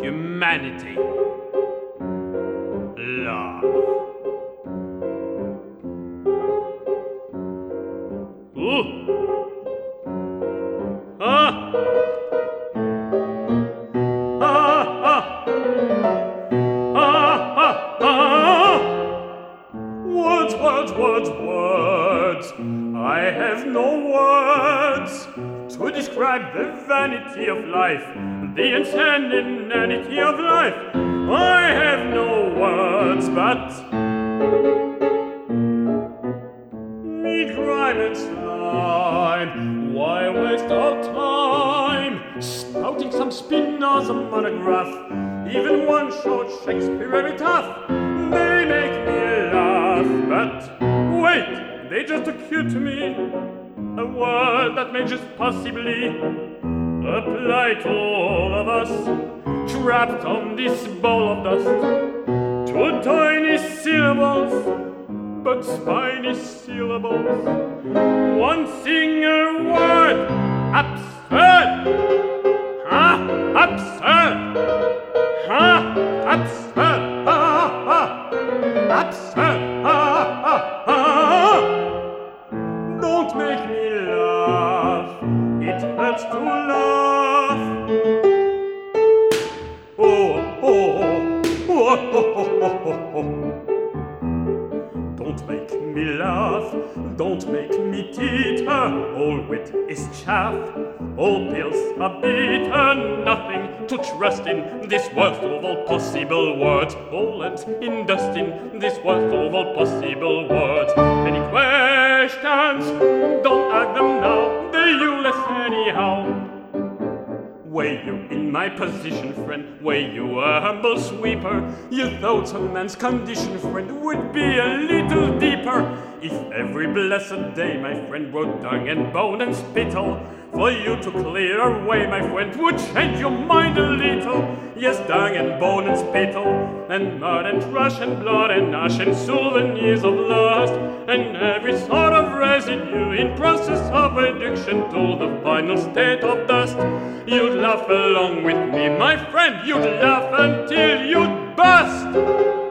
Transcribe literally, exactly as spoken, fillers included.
humanity. Love. Ooh. Ah. Ah, ah. Ah, ah, ah. Words, words, words, words. I have no words to describe the vanity of life, the insanity of life. I have no words, but me grime and slime. Why waste our time spouting some Spinoza monograph? Even one short Shakespeare epitaph. They make me laugh, but wait, they just occur to me. A word that may just possibly apply to all of us, trapped on this ball of dust. Two tiny syllables, but spiny syllables. One single word, absurd. Huh? Absurd. Huh? Absurd. Ah, ah. Absurd. Ah, ah, ah. Don't make me laugh. It hurts to laugh. Oh, oh, oh, oh, oh, oh, oh. Don't make me laugh, don't make me teeter. All wit is chaff, all pills are bitter. Nothing to trust in, this worst of all possible words. All ends in dust in this worst of all possible words. Any questions? Don't ask them now, they're useless anyhow. Were you in my position, friend, were you a humble sweeper, you thought a man's condition, friend, would be a little deeper. If every blessed day, my friend, brought dung and bone and spittle, for you to clear away, my friend, would change your mind a little. Yes, dung and bone and spittle, and mud and trash and blood and ash and souvenirs of lust, and every sort of residue in process of reduction to the final state of dust. You'd laugh along with me, my friend, you'd laugh until you'd bust.